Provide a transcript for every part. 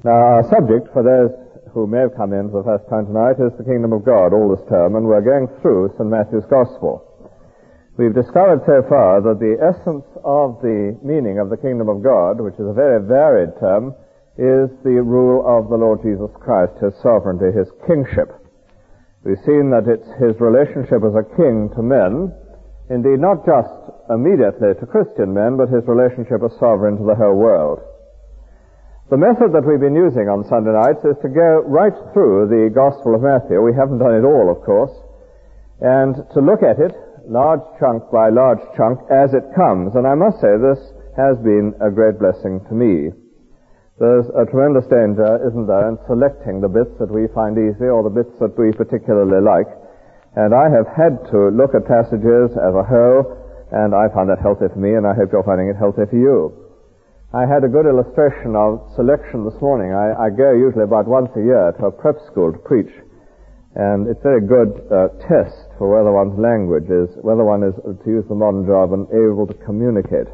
Now, our subject, for those who may have come in for the first time tonight, is the kingdom of God all this term, and we're going through St. Matthew's Gospel. We've discovered so far that the essence of the meaning of the kingdom of God, which is a very varied term, is the rule of the Lord Jesus Christ, his sovereignty, his kingship. We've seen that it's his relationship as a king to men, indeed not just immediately to Christian men, but his relationship as sovereign to the whole world. The method that we've been using on Sunday nights is to go right through the Gospel of Matthew. We haven't done it all, of course, and to look at it large chunk by large chunk as it comes. And I must say this has been a great blessing to me. There's a tremendous danger, isn't there, in selecting the bits that we find easy or the bits that we particularly like. And I have had to look at passages as a whole, and I find that healthy for me, and I hope you're finding it healthy for you. I had a good illustration of selection this morning. I go usually about once a year to a prep school to preach, and it's a very good test for whether one's language is, whether one is, to use the modern jargon, able to communicate.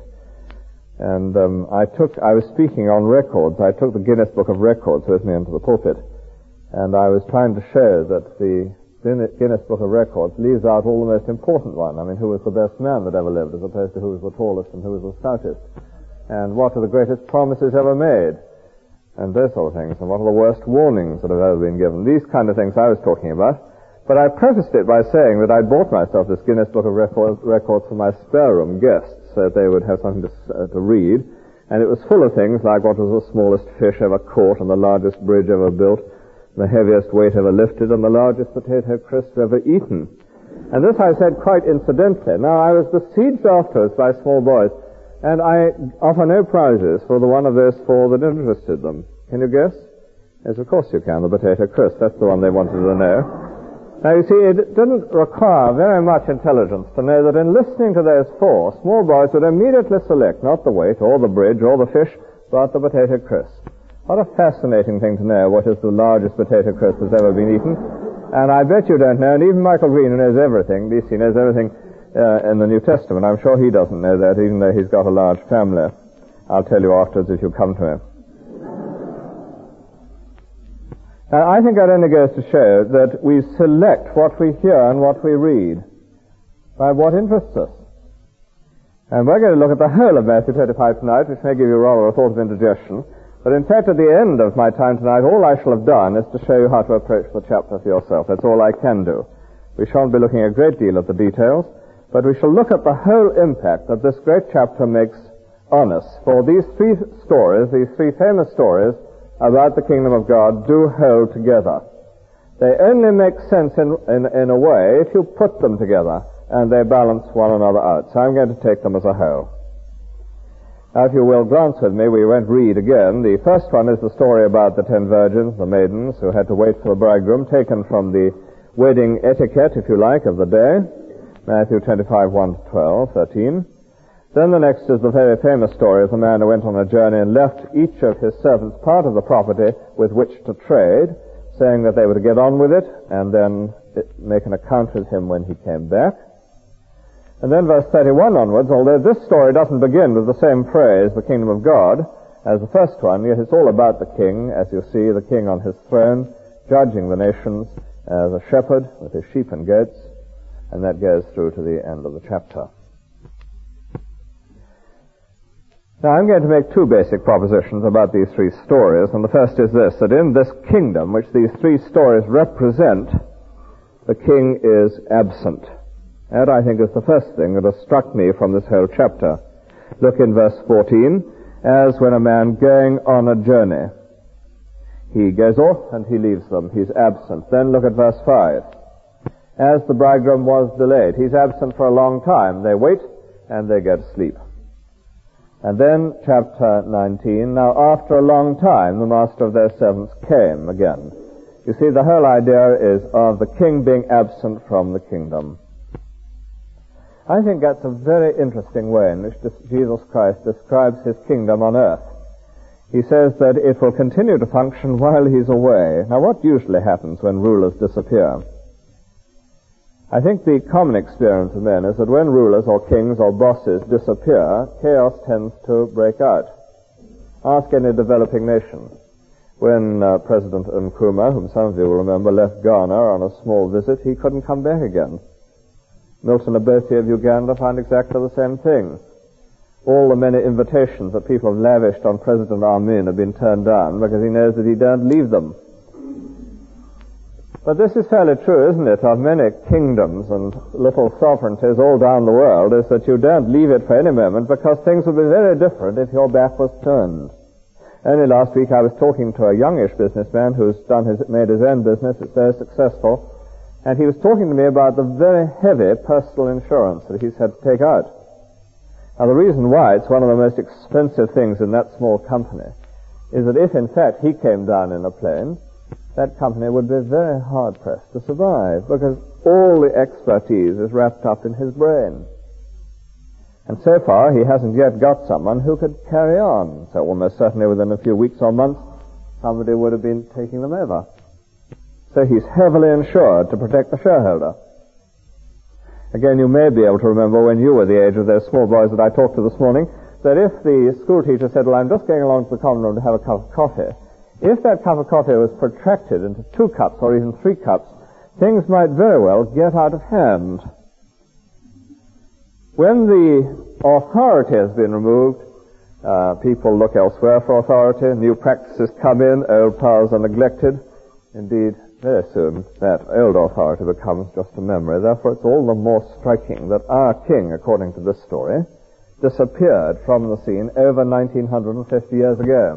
And I was speaking on records. I took the Guinness Book of Records with me into the pulpit, and I was trying to show that the Guinness Book of Records leaves out all the most important one. I mean, who was the best man that ever lived, as opposed to who was the tallest and who was the stoutest, and what are the greatest promises ever made, and those sort of things, and what are the worst warnings that have ever been given. These kind of things I was talking about. But I prefaced it by saying that I'd bought myself this Guinness Book of Records for my spare room guests, so that they would have something to read. And it was full of things like what was the smallest fish ever caught, and the largest bridge ever built, the heaviest weight ever lifted, and the largest potato crisp ever eaten. And this I said quite incidentally. Now, I was besieged afterwards by small boys, and I offer no prizes for the one of those four that interested them. Can you guess? Yes, of course you can. The potato crisp. That's the one they wanted to know. Now, you see, it didn't require very much intelligence to know that in listening to those four, small boys would immediately select not the weight or the bridge or the fish, but the potato crisp. What a fascinating thing to know what is the largest potato crisp that's ever been eaten. And I bet you don't know, and even Michael Green, who knows everything, at least he knows everything in the New Testament, I'm sure he doesn't know that, even though he's got a large family. I'll tell you afterwards if you come to him. Now, I think that only goes to show that we select what we hear and what we read by what interests us. And we're going to look at the whole of Matthew 25 tonight, which may give you rather a thought of indigestion. But in fact, at the end of my time tonight, all I shall have done is to show you how to approach the chapter for yourself. That's all I can do. We shan't be looking a great deal at the details, but we shall look at the whole impact that this great chapter makes on us. For these three stories, these three famous stories, about the kingdom of God do hold together. They only make sense in a way if you put them together, and they balance one another out. So I'm going to take them as a whole. Now, if you will glance with me, we won't read again. The first one is the story about the 10 virgins, the maidens, who had to wait for the bridegroom, taken from the wedding etiquette, if you like, of the day. Matthew 25, 1 to 12, 13. Then the next is the very famous story of the man who went on a journey and left each of his servants part of the property with which to trade, saying that they were to get on with it and then make an account with him when he came back. And then verse 31 onwards, although this story doesn't begin with the same phrase, the kingdom of God, as the first one, yet it's all about the king, as you see, the king on his throne, judging the nations as a shepherd with his sheep and goats, and that goes through to the end of the chapter. Now, I'm going to make two basic propositions about these three stories, and the first is this, that in this kingdom which these three stories represent, the king is absent. That, I think, is the first thing that has struck me from this whole chapter. Look in verse 14, as when a man going on a journey. He goes off and he leaves them. He's absent. Then look at verse 5. As the bridegroom was delayed. He's absent for a long time. They wait and they go to sleep. And then, chapter 19, now after a long time, the master of their servants came again. You see, the whole idea is of the king being absent from the kingdom. I think that's a very interesting way in which Jesus Christ describes his kingdom on earth. He says that it will continue to function while he's away. Now, what usually happens when rulers disappear? I think the common experience of men is that when rulers or kings or bosses disappear, chaos tends to break out. Ask any developing nation. When President Nkrumah, whom some of you will remember, left Ghana on a small visit, he couldn't come back again. Milton Obote of Uganda found exactly the same thing. All the many invitations that people have lavished on President Amin have been turned down because he knows that he don't leave them. But this is fairly true, isn't it, of many kingdoms and little sovereignties all down the world, is that you don't leave it for any moment because things would be very different if your back was turned. Only last week I was talking to a youngish businessman who's made his own business. It's very successful. And he was talking to me about the very heavy personal insurance that he's had to take out. Now the reason why it's one of the most expensive things in that small company is that if in fact he came down in a plane, that company would be very hard-pressed to survive because all the expertise is wrapped up in his brain. And so far, he hasn't yet got someone who could carry on. So almost certainly within a few weeks or months, somebody would have been taking them over. So he's heavily insured to protect the shareholder. Again, you may be able to remember when you were the age of those small boys that I talked to this morning, that if the school teacher said, well, I'm just going along to the common room to have a cup of coffee, if that cup of coffee was protracted into 2 cups or even 3 cups, things might very well get out of hand. When the authority has been removed, people look elsewhere for authority, new practices come in, old powers are neglected. Indeed, very soon that old authority becomes just a memory. Therefore, it's all the more striking that our king, according to this story, disappeared from the scene over 1950 years ago.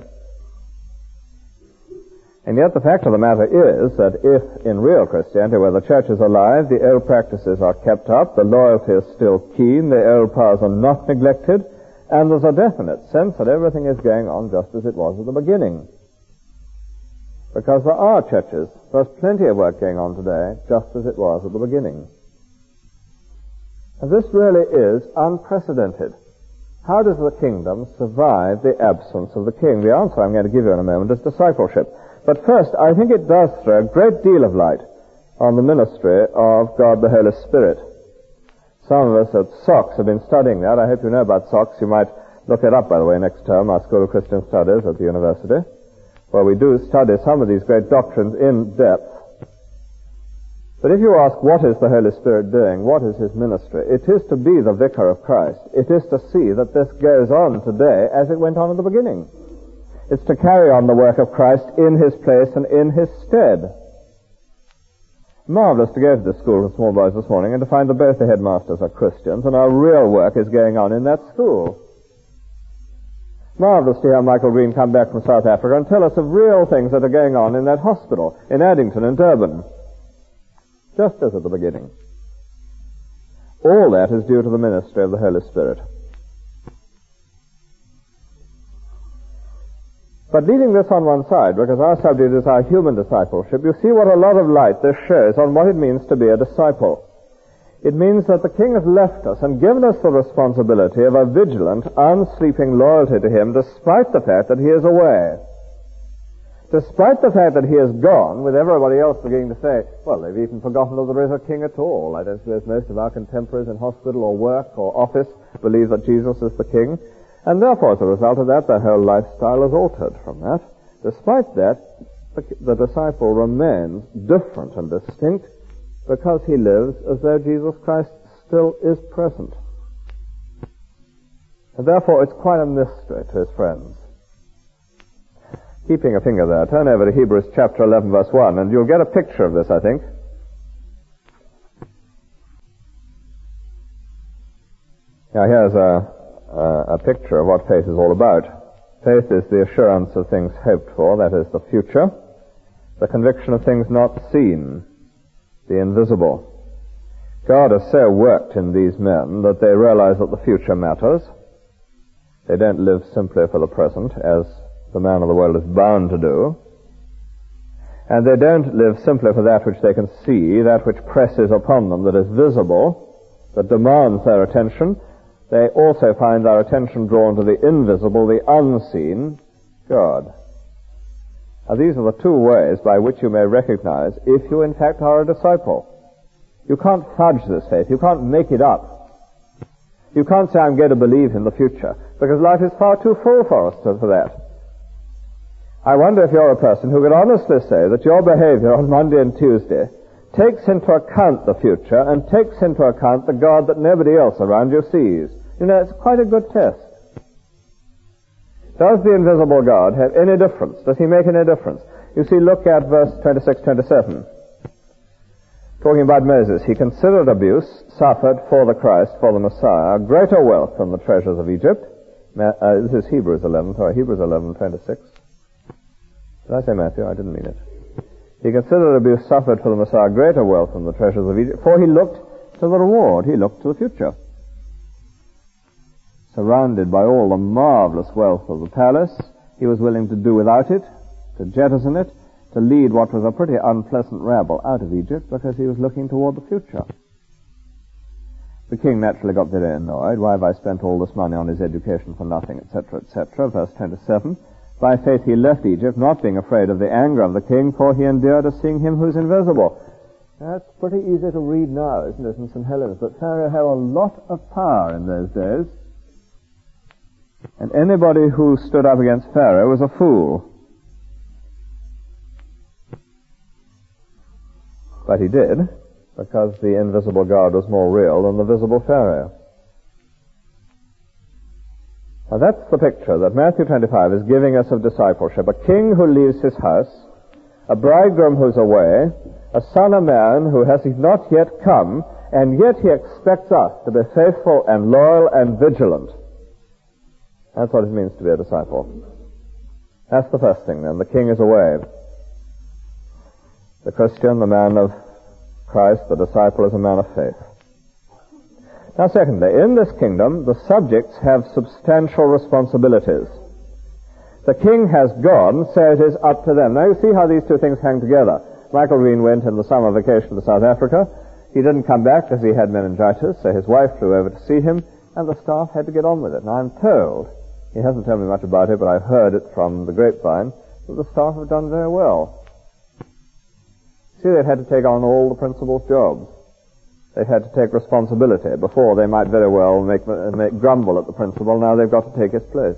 And yet the fact of the matter is that if in real Christianity, where the church is alive, the old practices are kept up, the loyalty is still keen, the old powers are not neglected, and there's a definite sense that everything is going on just as it was at the beginning. Because there are churches, there's plenty of work going on today, just as it was at the beginning. And this really is unprecedented. How does the kingdom survive the absence of the king? The answer I'm going to give you in a moment is discipleship. But first, I think it does throw a great deal of light on the ministry of God the Holy Spirit. Some of us at SOX have been studying that. I hope you know about SOX. You might look it up, by the way, next term, our School of Christian Studies at the university, where we do study some of these great doctrines in depth. But if you ask, what is the Holy Spirit doing? What is his ministry? It is to be the vicar of Christ. It is to see that this goes on today as it went on at the beginning. It's to carry on the work of Christ in his place and in his stead. Marvelous to go to the school of small boys this morning and to find that both the headmasters are Christians and our real work is going on in that school. Marvelous to hear Michael Green come back from South Africa and tell us of real things that are going on in that hospital, in Addington and Durban, just as at the beginning. All that is due to the ministry of the Holy Spirit. But leaving this on one side, because our subject is our human discipleship, you see what a lot of light this shows on what it means to be a disciple. It means that the King has left us and given us the responsibility of a vigilant, unsleeping loyalty to him despite the fact that he is away. Despite the fact that he is gone, with everybody else beginning to say, well, they've even forgotten that there is a king at all. I don't suppose most of our contemporaries in hospital or work or office believe that Jesus is the king. And therefore, as a result of that, their whole lifestyle is altered from that. Despite that, the disciple remains different and distinct because he lives as though Jesus Christ still is present. And therefore, it's quite a mystery to his friends. Keeping a finger there, turn over to Hebrews chapter 11, verse 1, and you'll get a picture of this, I think. Now, here's a picture of what faith is all about. Faith is the assurance of things hoped for, that is, the future, the conviction of things not seen, the invisible. God has so worked in these men that they realize that the future matters. They don't live simply for the present, as the man of the world is bound to do. And they don't live simply for that which they can see, that which presses upon them, that is visible, that demands their attention. They also find their attention drawn to the invisible, the unseen, God. Now, these are the two ways by which you may recognize if you in fact are a disciple. You can't fudge this faith. You can't make it up. You can't say, I'm going to believe in the future, because life is far too full for us for that. I wonder if you're a person who could honestly say that your behavior on Monday and Tuesday takes into account the future and takes into account the God that nobody else around you sees. You know, it's quite a good test. Does the invisible God have any difference? Does he make any difference? You see, look at verse 26, 27. Talking about Moses, he considered abuse suffered for the Christ, for the Messiah, greater wealth than the treasures of Egypt. This is Hebrews 11, 26. Did I say Matthew? I didn't mean it. He considered abuse suffered for the Messiah, greater wealth than the treasures of Egypt, for he looked to the reward, he looked to the future. Surrounded by all the marvelous wealth of the palace, he was willing to do without it, to jettison it, to lead what was a pretty unpleasant rabble out of Egypt, because he was looking toward the future. The king naturally got very annoyed. Why have I spent all this money on his education for nothing, etc., etc. Verse 27. By faith he left Egypt, not being afraid of the anger of the king, for he endured as seeing him who's invisible. That's pretty easy to read now, isn't it, in St. Helens? But Pharaoh had a lot of power in those days. And anybody who stood up against Pharaoh was a fool. But he did, because the invisible God was more real than the visible Pharaoh. Now that's the picture that Matthew 25 is giving us of discipleship. A king who leaves his house, a bridegroom who's away, a son of man who has not yet come, and yet he expects us to be faithful and loyal and vigilant. That's what it means to be a disciple. That's the first thing then. The king is away. The Christian, the man of Christ, the disciple, is a man of faith. Now secondly, in this kingdom, the subjects have substantial responsibilities. The king has gone, so it is up to them. Now you see how these two things hang together. Michael Green went in the summer vacation to South Africa. He didn't come back because he had meningitis, so his wife flew over to see him, and the staff had to get on with it. Now I'm told, he hasn't told me much about it, but I've heard it from the grapevine, that the staff have done very well. See, they've had to take on all the principal's jobs. They've had to take responsibility. Before, they might very well make grumble at the principal. Now they've got to take his place.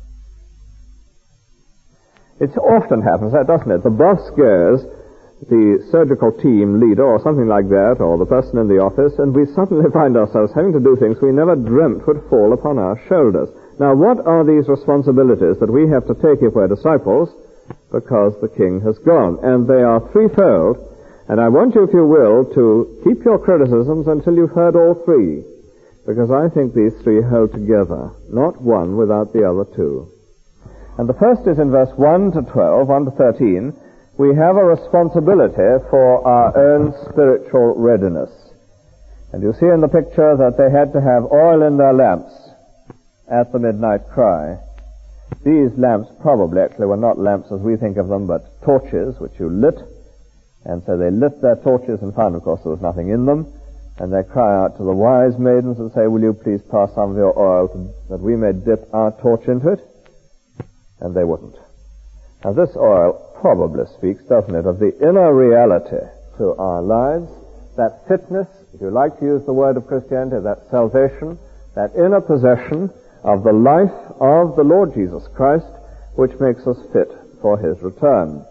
It often happens, that, doesn't it? The boss goes, the surgical team leader or something like that, or the person in the office, and we suddenly find ourselves having to do things we never dreamt would fall upon our shoulders. Now, what are these responsibilities that we have to take if we're disciples? Because the king has gone. And they are threefold. And I want you, if you will, to keep your criticisms until you've heard all three. Because I think these three hold together. Not one without the other two. And the first is in verse 1 to 12, 1 to 13. We have a responsibility for our own spiritual readiness. And you see in the picture that they had to have oil in their lamps at the midnight cry. These lamps probably actually were not lamps as we think of them, but torches which you lit. And so they lit their torches and found, of course, there was nothing in them. And they cry out to the wise maidens and say, will you please pass some of your oil that we may dip our torch into it? And they wouldn't. Now this oil probably speaks, doesn't it, of the inner reality to our lives, that fitness, if you like to use the word of Christianity, that salvation, that inner possession of the life of the Lord Jesus Christ, which makes us fit for his return.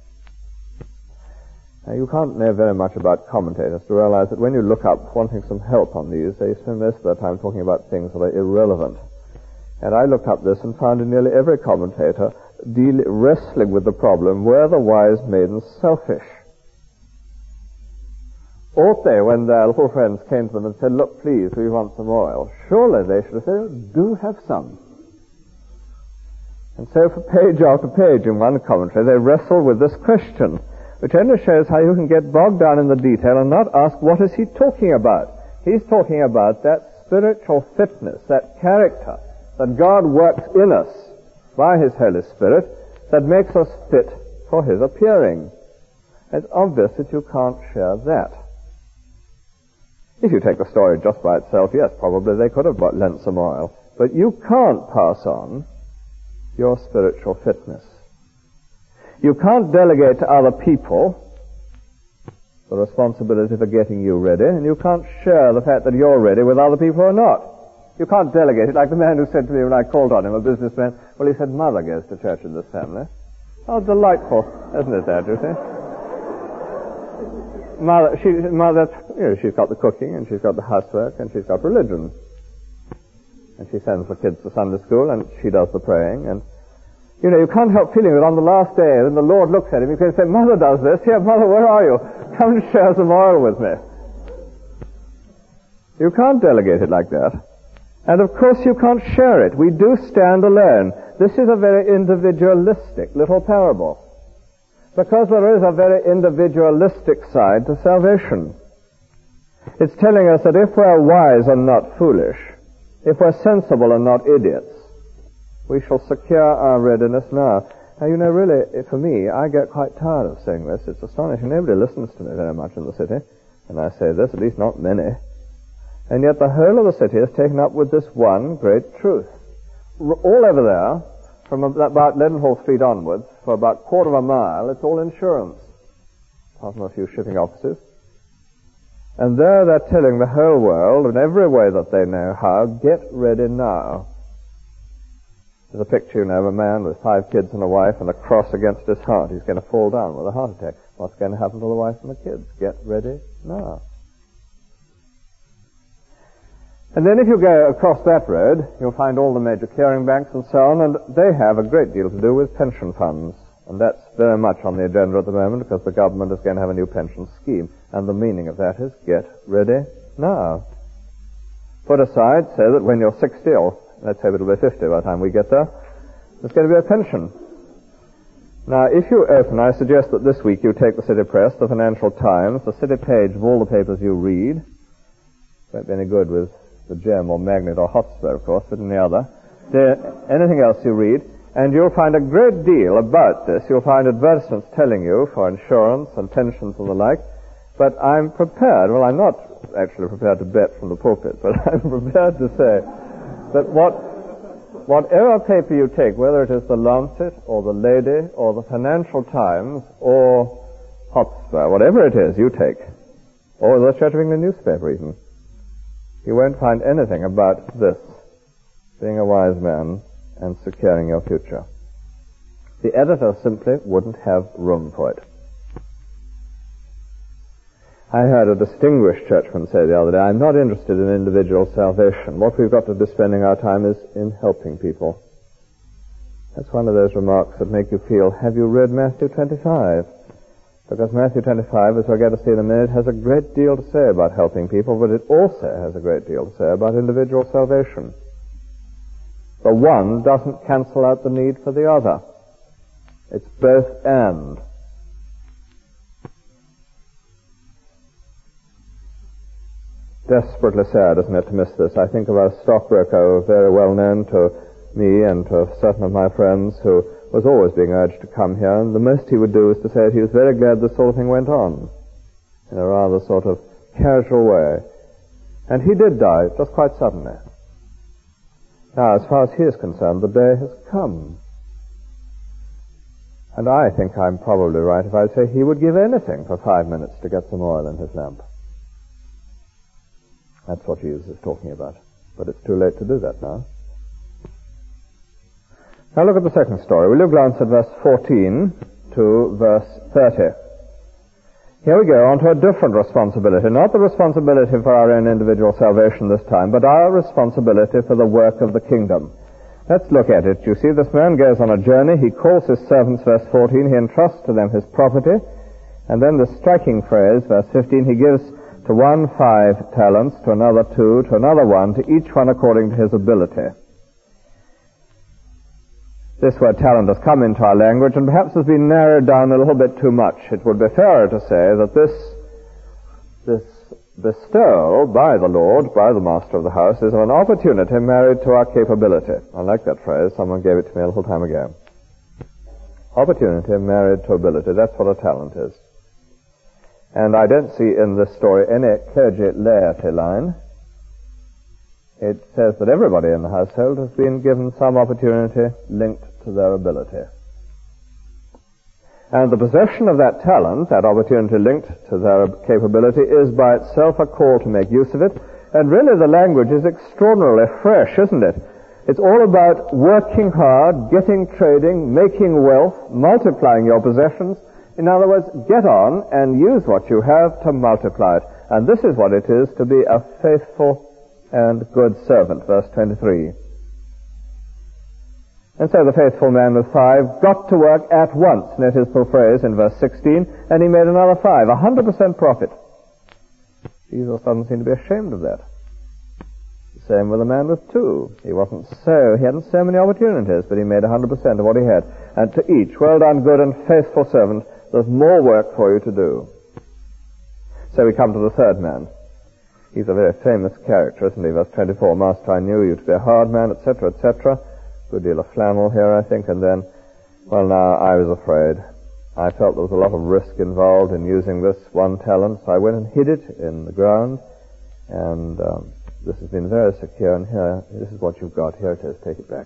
Now, you can't know very much about commentators to realize that when you look up wanting some help on these, they spend most of their time talking about things that are irrelevant. And I looked up this and found in nearly every commentator wrestling with the problem, were the wise maidens selfish? Ought they, when their little friends came to them and said, look, please, we want some oil, surely they should have said, do have some. And so for page after page in one commentary, they wrestle with this question, which only shows how you can get bogged down in the detail and not ask, what is he talking about? He's talking about that spiritual fitness, that character that God works in us by his Holy Spirit that makes us fit for his appearing. It's obvious that you can't share that. If you take the story just by itself, yes, probably they could have lent some oil. But you can't pass on your spiritual fitness. You can't delegate to other people the responsibility for getting you ready, and you can't share the fact that you're ready with other people who are not. You can't delegate it, like the man who said to me when I called on him, a businessman, well, he said, Mother goes to church in this family. How delightful, isn't it, Dad, you see? She's got the cooking, and she's got the housework, and she's got religion. And she sends the kids to Sunday school, and she does the praying, and you can't help feeling that on the last day, when the Lord looks at him, he can say, Mother does this. Here, Mother, where are you? Come and share some oil with me. You can't delegate it like that. And of course you can't share it. We do stand alone. This is a very individualistic little parable. Because there is a very individualistic side to salvation. It's telling us that if we're wise and not foolish, if we're sensible and not idiots, we shall secure our readiness now. Now, really, for me, I get quite tired of saying this. It's astonishing. Nobody listens to me very much in the city. And I say this, at least not many. And yet the whole of the city is taken up with this one great truth. All over there, from about Leadenhall Street onwards, for about a quarter of a mile, it's all insurance, apart from a few shipping offices. And there they're telling the whole world, in every way that they know how, get ready now. There's a picture, of a man with 5 kids and a wife and a cross against his heart. He's going to fall down with a heart attack. What's going to happen to the wife and the kids? Get ready now. And then if you go across that road, you'll find all the major clearing banks and so on, and they have a great deal to do with pension funds. And that's very much on the agenda at the moment, because the government is going to have a new pension scheme. And the meaning of that is, get ready now. Put aside so that when you're 60, or let's say it'll be 50 by the time we get there, there's going to be a pension. Now, if you open, I suggest that this week you take the City Press, the Financial Times, the City page of all the papers you read. Won't be any good with the Gem or Magnet or Hotspur, of course, but any other. Anything else you read, and you'll find a great deal about this. You'll find advertisements telling you for insurance and pensions and the like. But I'm prepared, well, I'm not actually prepared to bet from the pulpit, but I'm prepared to say that whatever paper you take, whether it is the Lancet or the Lady or the Financial Times or Hotspur, whatever it is you take, or the Church of England newspaper even, you won't find anything about this, being a wise man and securing your future. The editor simply wouldn't have room for it. I heard a distinguished churchman say the other day, I'm not interested in individual salvation. What we've got to be spending our time is in helping people. That's one of those remarks that make you feel, have you read Matthew 25? Because Matthew 25, as we're going to see in a minute, has a great deal to say about helping people, but it also has a great deal to say about individual salvation. The one doesn't cancel out the need for the other. It's both and. Desperately sad, isn't it, to miss this? I think of a stockbroker very well known to me and to certain of my friends who was always being urged to come here, and the most he would do is to say that he was very glad this sort of thing went on, in a rather sort of casual way. And he did die, just quite suddenly. Now, as far as he is concerned, the day has come. And I think I'm probably right if I say he would give anything for 5 minutes to get some oil in his lamp. That's what Jesus is talking about. But it's too late to do that now. Now look at the second story. Will you glance at verse 14 to verse 30? Here we go on to a different responsibility. Not the responsibility for our own individual salvation this time, but our responsibility for the work of the kingdom. Let's look at it. You see, this man goes on a journey. He calls his servants, verse 14. He entrusts to them his property. And then the striking phrase, verse 15, he gives to one 5 talents, to another 2, to another 1, to each one according to his ability. This word talent has come into our language and perhaps has been narrowed down a little bit too much. It would be fairer to say that this bestowal by the Lord, by the master of the house, is an opportunity married to our capability. I like that phrase. Someone gave it to me a little time ago. Opportunity married to ability. That's what a talent is. And I don't see in this story any clergy laity line. It says that everybody in the household has been given some opportunity linked to their ability. And the possession of that talent, that opportunity linked to their capability, is by itself a call to make use of it. And really the language is extraordinarily fresh, isn't it? It's all about working hard, getting trading, making wealth, multiplying your possessions. In other words, get on and use what you have to multiply it. And this is what it is to be a faithful and good servant, verse 23. And so the faithful man with 5 got to work at once, note his full phrase in verse 16, and he made another 5, 100% profit. Jesus doesn't seem to be ashamed of that. Same with the man with 2. He hadn't so many opportunities, but he made 100% of what he had. And to each, well done, good and faithful servant, there's more work for you to do. So we come to the third man. He's a very famous character, isn't he? Verse 24, Master, I knew you to be a hard man, etc., etc. Good deal of flannel here, I think, and then, well, now, I was afraid. I felt there was a lot of risk involved in using this 1 talent, so I went and hid it in the ground, and this has been very secure, and here, this is what you've got. Here it is, take it back.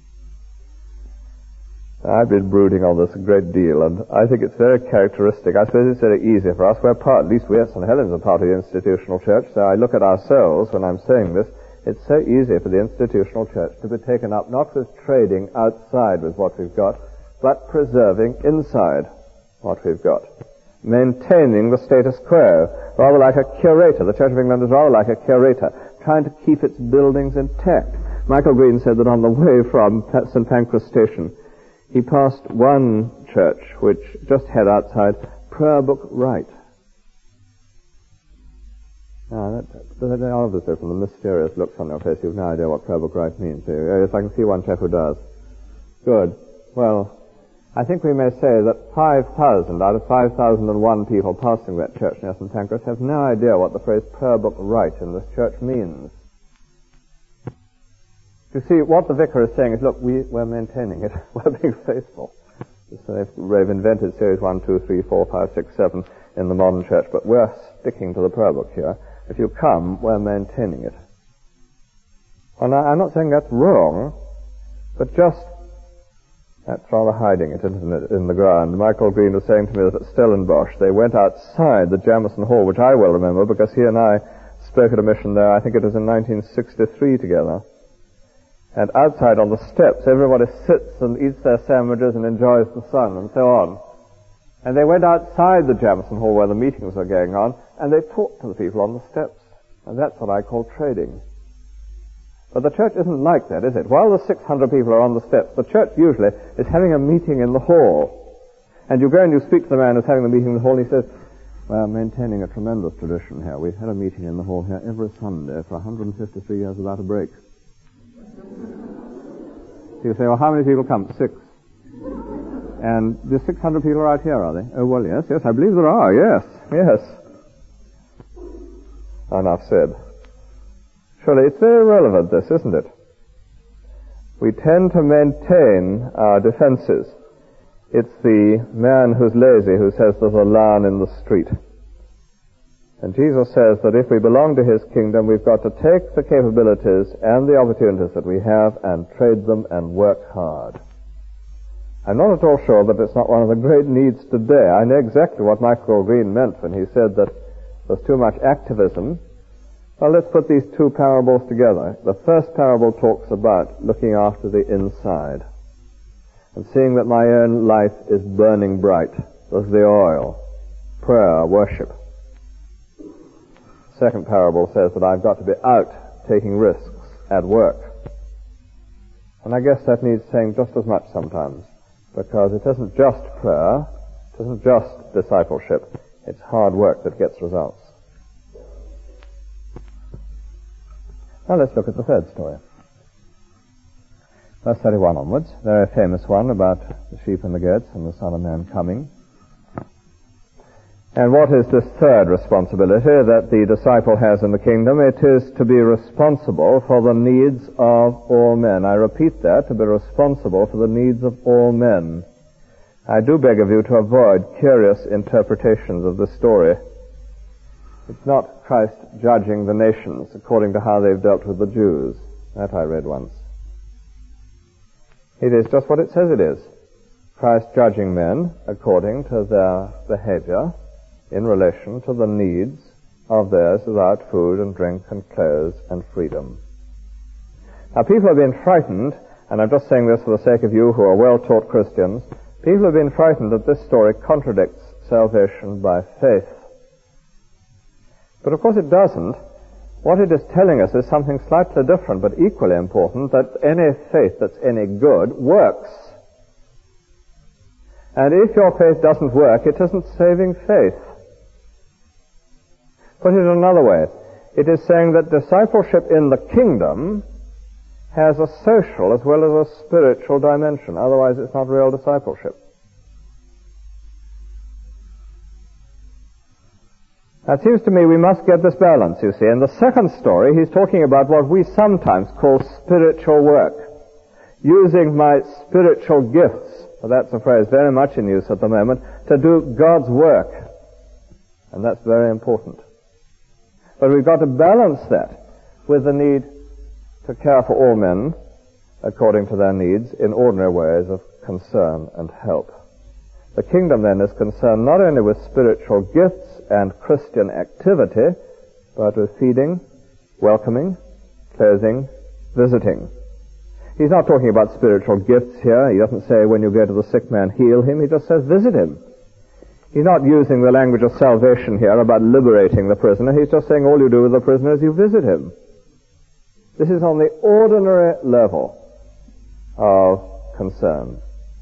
I've been brooding on this a great deal, and I think it's very characteristic. I suppose it's very easy for us. At least we at St. Helens are part of the institutional church, so I look at ourselves when I'm saying this. It's so easy for the institutional church to be taken up not with trading outside with what we've got, but preserving inside what we've got. Maintaining the status quo, rather like a curator. The Church of England is rather like a curator, trying to keep its buildings intact. Michael Green said that on the way from St. Pancras Station, he passed one church which just had outside prayer book right. Now, obviously from the mysterious looks on your face, you've no idea what prayer book right means. Yes, I can see one chap who does. Good. Well, I think we may say that 5,000 out of 5,001 people passing that church near St. Pancras have no idea what the phrase prayer book right in this church means. You see, what the vicar is saying is, look, we're maintaining it. We're being faithful. So they've invented series 1, 2, 3, 4, 5, 6, 7 in the modern church, but we're sticking to the prayer book here. If you come, we're maintaining it. Well, now, I'm not saying that's wrong, but that's rather hiding it, isn't it, in the ground. Michael Green was saying to me that at Stellenbosch, they went outside the Jamison Hall, which I well remember, because he and I spoke at a mission there, I think it was in 1963 together. And outside on the steps, everybody sits and eats their sandwiches and enjoys the sun and so on. And they went outside the Jamison Hall where the meetings were going on, and they talked to the people on the steps. And that's what I call trading. But the church isn't like that, is it? While the 600 people are on the steps, the church usually is having a meeting in the hall. And you go and you speak to the man who's having the meeting in the hall, and he says, we're maintaining a tremendous tradition here. We've had a meeting in the hall here every Sunday for 153 years without a break. You say, well, how many people come? 6. And the 600 people are out here, are they? Oh, well, yes, I believe there are, yes. Enough said. Surely it's very relevant, this, isn't it? We tend to maintain our defenses. It's the man who's lazy who says there's a lion in the street. And Jesus says that if we belong to His kingdom, we've got to take the capabilities and the opportunities that we have and trade them and work hard. I'm not at all sure that it's not one of the great needs today. I know exactly what Michael Green meant when he said that there's too much activism. Well, let's put these 2 parables together. The first parable talks about looking after the inside and seeing that my own life is burning bright. There's the oil, prayer, worship. Second parable says that I've got to be out taking risks at work. And I guess that needs saying just as much sometimes, because it isn't just prayer, it isn't just discipleship, it's hard work that gets results. Now let's look at the third story. Verse 31 onwards, very famous one about the sheep and the goats and the Son of Man coming. And what is this third responsibility that the disciple has in the kingdom? It is to be responsible for the needs of all men. I repeat that, to be responsible for the needs of all men. I do beg of you to avoid curious interpretations of this story. It's not Christ judging the nations according to how they've dealt with the Jews. That I read once. It is just what it says it is. Christ judging men according to their behavior in relation to the needs of theirs without food and drink and clothes and freedom. Now, people have been frightened, and I'm just saying this for the sake of you who are well-taught Christians, people have been frightened that this story contradicts salvation by faith. But of course it doesn't. What it is telling us is something slightly different, but equally important, that any faith that's any good works. And if your faith doesn't work, it isn't saving faith. Put it another way, it is saying that discipleship in the kingdom has a social as well as a spiritual dimension. Otherwise, it's not real discipleship. Now, it seems to me we must get this balance, you see. In the second story, he's talking about what we sometimes call spiritual work. Using my spiritual gifts, that's a phrase very much in use at the moment, to do God's work. And that's very important. But we've got to balance that with the need to care for all men according to their needs in ordinary ways of concern and help. The kingdom then is concerned not only with spiritual gifts and Christian activity, but with feeding, welcoming, clothing, visiting. He's not talking about spiritual gifts here. He doesn't say when you go to the sick man, heal him. He just says visit him. He's not using the language of salvation here about liberating the prisoner. He's just saying all you do with the prisoner is you visit him. This is on the ordinary level of concern.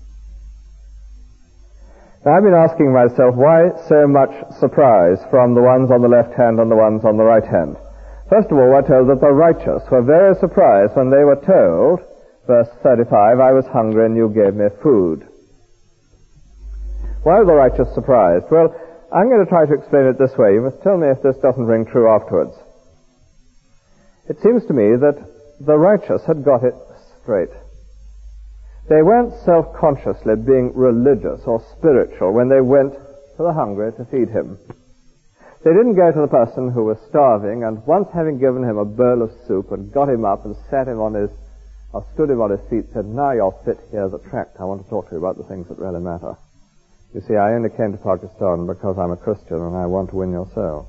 Now, I've been asking myself, why so much surprise from the ones on the left hand and the ones on the right hand? First of all, we're told that the righteous were very surprised when they were told, verse 35, I was hungry and you gave me food. Why were the righteous surprised? Well, I'm going to try to explain it this way. You must tell me if this doesn't ring true afterwards. It seems to me that the righteous had got it straight. They weren't self-consciously being religious or spiritual when they went to the hungry to feed him. They didn't go to the person who was starving and once having given him a bowl of soup and got him up and stood him on his feet, said, now you're fit, here's a tract. I want to talk to you about the things that really matter. You see, I only came to Pakistan because I'm a Christian and I want to win your soul.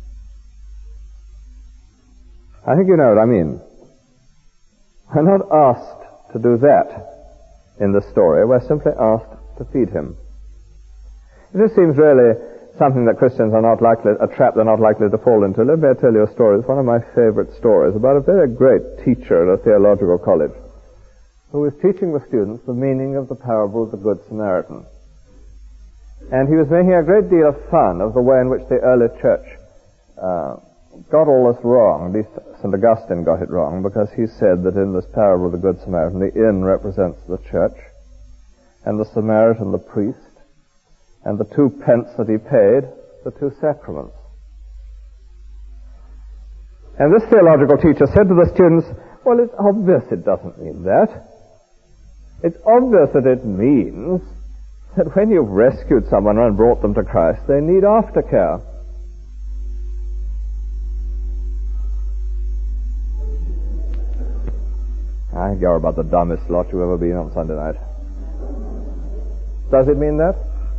I think you know what I mean. We're not asked to do that in this story. We're simply asked to feed him. This seems really something that Christians are not likely, a trap they're not likely to fall into. Let me tell you a story. It's one of my favorite stories about a very great teacher at a theological college who was teaching the students the meaning of the parable of the Good Samaritan. And he was making a great deal of fun of the way in which the early church got all this wrong. At least St. Augustine got it wrong, because he said that in this parable of the Good Samaritan, the inn represents the church, and the Samaritan the priest, and the 2 pence that he paid, the 2 sacraments. And this theological teacher said to the students, well, it's obvious it doesn't mean that. It's obvious that it means that when you've rescued someone and brought them to Christ, they need aftercare. I think you're about the dumbest lot you've ever been on Sunday night. Does it mean that?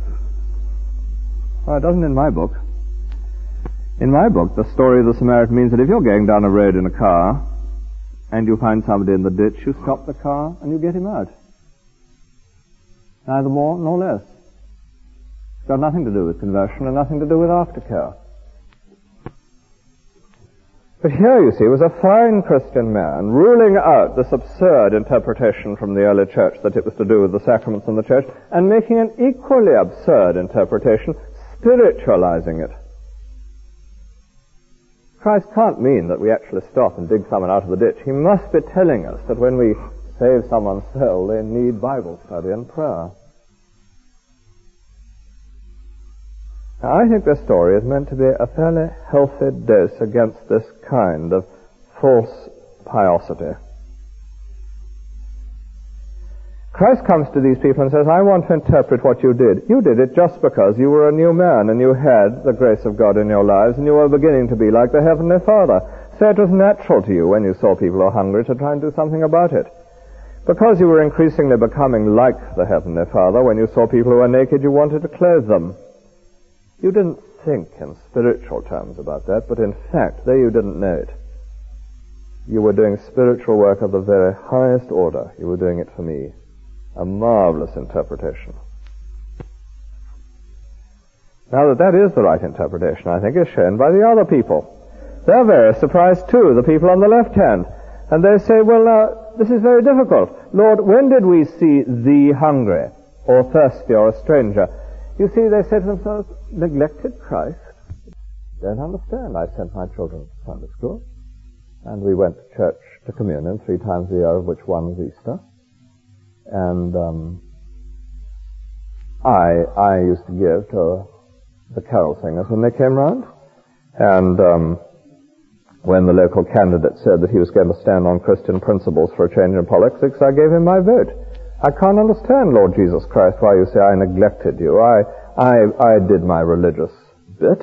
Well, it doesn't in my book. In my book, the story of the Samaritan means that if you're going down a road in a car and you find somebody in the ditch, you stop the car and you get him out. Neither more nor less. It's got nothing to do with conversion and nothing to do with aftercare. But here, you see, was a fine Christian man ruling out this absurd interpretation from the early church that it was to do with the sacraments in the church, and making an equally absurd interpretation, spiritualizing it. Christ can't mean that we actually stop and dig someone out of the ditch. He must be telling us that when we save someone's soul, they need Bible study and prayer. Now, I think this story is meant to be a fairly healthy dose against this kind of false piosity. Christ comes to these people and says, I want to interpret what you did. You did it just because you were a new man and you had the grace of God in your lives and you were beginning to be like the Heavenly Father. So it was natural to you when you saw people who are hungry to try and do something about it. Because you were increasingly becoming like the Heavenly Father, when you saw people who were naked, you wanted to clothe them. You didn't think in spiritual terms about that, but in fact, though you didn't know it, you were doing spiritual work of the very highest order. You were doing it for me. A marvelous interpretation. Now that is the right interpretation, I think, is shown by the other people. They're very surprised too, the people on the left hand. And they say, well, now, this is very difficult. Lord, when did we see thee hungry, or thirsty, or a stranger? You see, they say to themselves, neglected Christ? Don't understand. I sent my children to Sunday school, and we went to church to communion 3 times a year, of which one was Easter. And I used to give to the carol singers when they came round. And when the local candidate said that he was going to stand on Christian principles for a change in politics, I gave him my vote. I can't understand, Lord Jesus Christ, why you say I neglected you. I did my religious bit.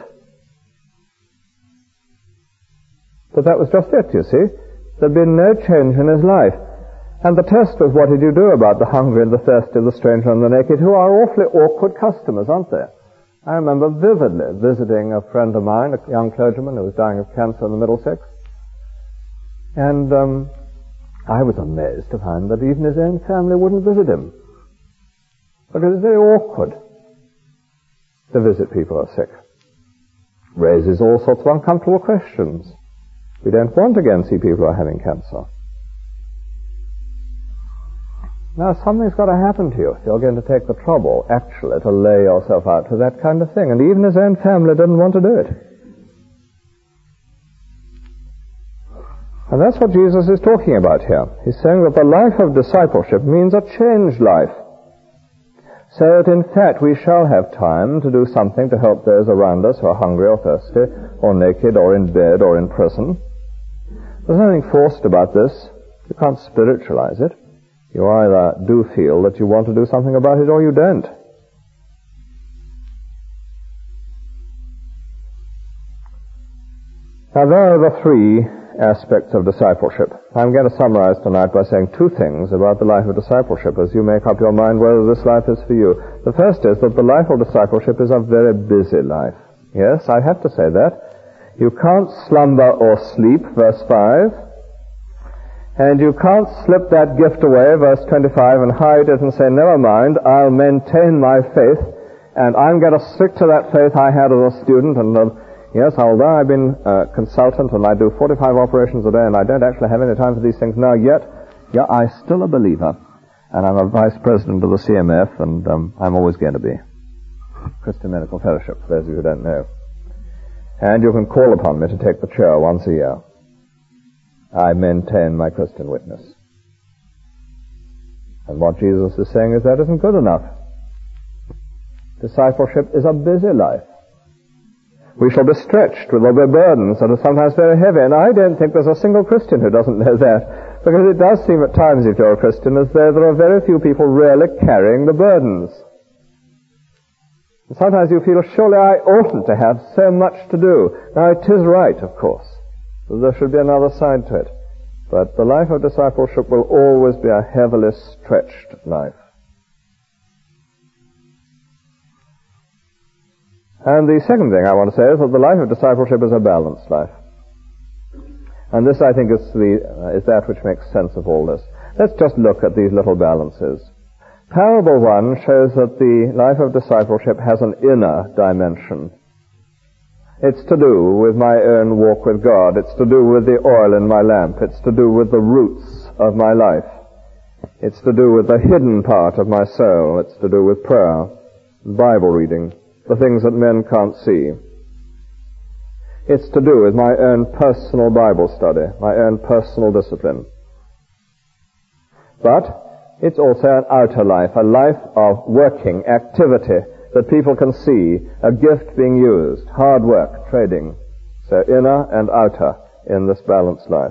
But that was just it, you see. There'd been no change in his life. And the test was, what did you do about the hungry and the thirsty, the stranger and the naked, who are awfully awkward customers, aren't they? I remember vividly visiting a friend of mine, a young clergyman who was dying of cancer in the Middlesex. And I was amazed to find that even his own family wouldn't visit him. Because it's very awkward to visit people who are sick. Raises all sorts of uncomfortable questions. We don't want to go and see people who are having cancer. Now, something's got to happen to you if you're going to take the trouble, actually, to lay yourself out to that kind of thing. And even his own family didn't want to do it. And that's what Jesus is talking about here. He's saying that the life of discipleship means a changed life. So that, in fact, we shall have time to do something to help those around us who are hungry or thirsty, or naked, or in bed, or in prison. There's nothing forced about this. You can't spiritualize it. You either do feel that you want to do something about it or you don't. Now there are the 3 aspects of discipleship. I'm going to summarize tonight by saying 2 things about the life of discipleship as you make up your mind whether this life is for you. The first is that the life of discipleship is a very busy life. Yes, I have to say that. You can't slumber or sleep, verse 5. And you can't slip that gift away, verse 25, and hide it and say, never mind, I'll maintain my faith, and I'm going to stick to that faith I had as a student, and yes, although I've been a consultant and I do 45 operations a day and I don't actually have any time for these things now yet, I'm still a believer, and I'm a vice president of the CMF, and I'm always going to be. Christian Medical Fellowship, for those of you who don't know. And you can call upon me to take the chair once a year. I maintain my Christian witness. And what Jesus is saying is that isn't good enough. Discipleship is a busy life. We shall be stretched with there'll be burdens that are sometimes very heavy, and I don't think there's a single Christian who doesn't know that, because it does seem at times, if you're a Christian, as though there are very few people really carrying the burdens. And sometimes you feel, surely I oughtn't to have so much to do. Now it is right, of course. There should be another side to it. But the life of discipleship will always be a heavily stretched life. And the second thing I want to say is that the life of discipleship is a balanced life. And this, I think, is that which makes sense of all this. Let's just look at these little balances. Parable 1 shows that the life of discipleship has an inner dimension. It's to do with my own walk with God. It's to do with the oil in my lamp. It's to do with the roots of my life. It's to do with the hidden part of my soul. It's to do with prayer, Bible reading, the things that men can't see. It's to do with my own personal Bible study, my own personal discipline. But it's also an outer life, a life of working activity that people can see, a gift being used, hard work, trading. So inner and outer in this balanced life.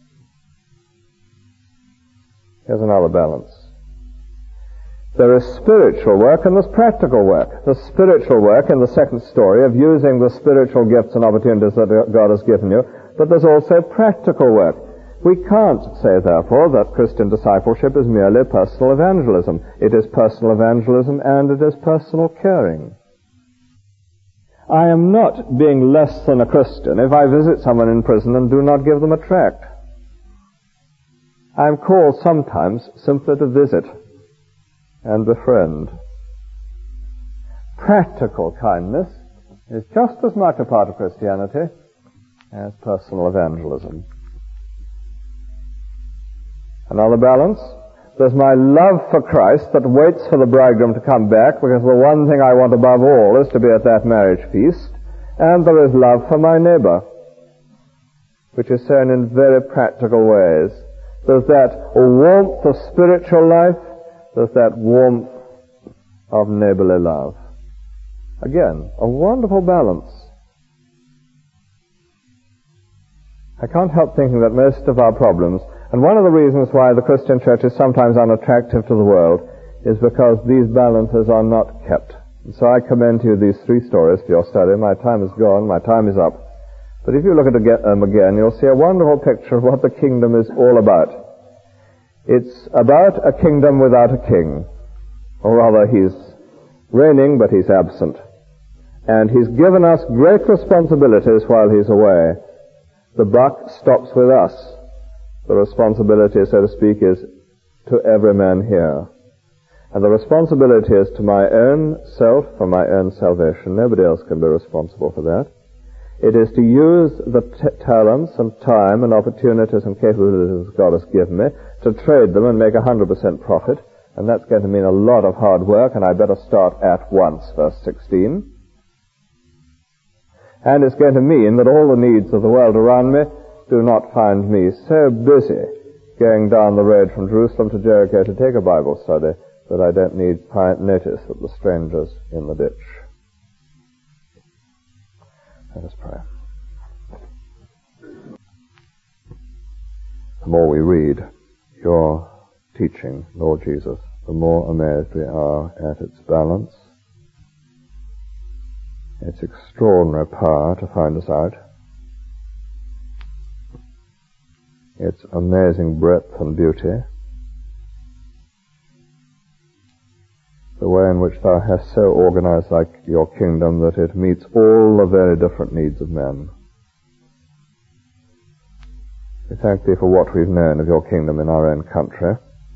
Here's another balance. There is spiritual work and there's practical work. The spiritual work in the second story of using the spiritual gifts and opportunities that God has given you, but there's also practical work. We can't say, therefore, that Christian discipleship is merely personal evangelism. It is personal evangelism and it is personal caring. I am not being less than a Christian if I visit someone in prison and do not give them a tract. I am called sometimes simply to visit and befriend. Practical kindness is just as much a part of Christianity as personal evangelism. Another balance. There's my love for Christ that waits for the bridegroom to come back, because the one thing I want above all is to be at that marriage feast. And there is love for my neighbor, which is shown in very practical ways. There's that warmth of spiritual life. There's that warmth of neighborly love. Again, a wonderful balance. I can't help thinking that most of our problems, and one of the reasons why the Christian church is sometimes unattractive to the world, is because these balances are not kept. And so I commend to you these three stories for your study. My time is gone, my time is up. But if you look at them again, you'll see a wonderful picture of what the kingdom is all about. It's about a kingdom without a king. Or rather, he's reigning, but he's absent. And he's given us great responsibilities while he's away. The buck stops with us. The responsibility, so to speak, is to every man here. And the responsibility is to my own self, for my own salvation. Nobody else can be responsible for that. It is to use the talents and time and opportunities and capabilities God has given me to trade them and make 100% profit. And that's going to mean a lot of hard work, and I better start at once, verse 16. And it's going to mean that all the needs of the world around me do not find me so busy going down the road from Jerusalem to Jericho to take a Bible study that I don't need notice of the strangers in the ditch. Let us pray. The more we read your teaching, Lord Jesus, the more amazed we are at its balance, its extraordinary power to find us out, its amazing breadth and beauty, the way in which thou hast so organized your kingdom that it meets all the very different needs of men. We thank thee for what we've known of your kingdom in our own country.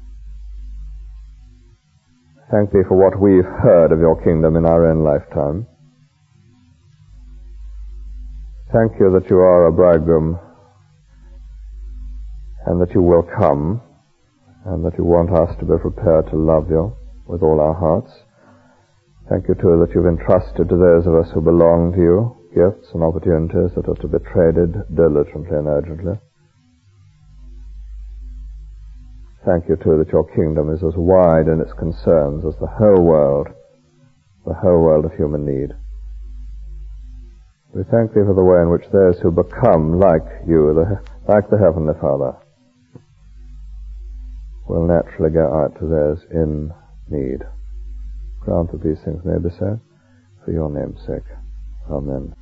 Thank thee for what we've heard of your kingdom in our own lifetime. Thank you that you are a bridegroom, and that you will come, and that you want us to be prepared to love you with all our hearts. Thank you, too, that you've entrusted to those of us who belong to you gifts and opportunities that are to be traded diligently and urgently. Thank you, too, that your kingdom is as wide in its concerns as the whole world of human need. We thank thee for the way in which those who become like you, like the Heavenly Father, will naturally go out to those in need. Grant that these things may be so, for your name's sake. Amen.